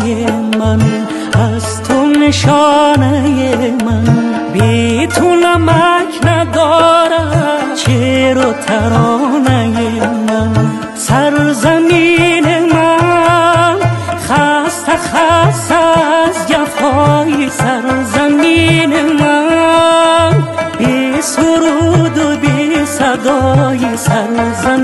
من، از تو نشانه من. بی تو نمک ندارد شعر و ترانه من. سرزمین من خسته از جفای سرزمین من، بی سرود و بی صدای سرزمین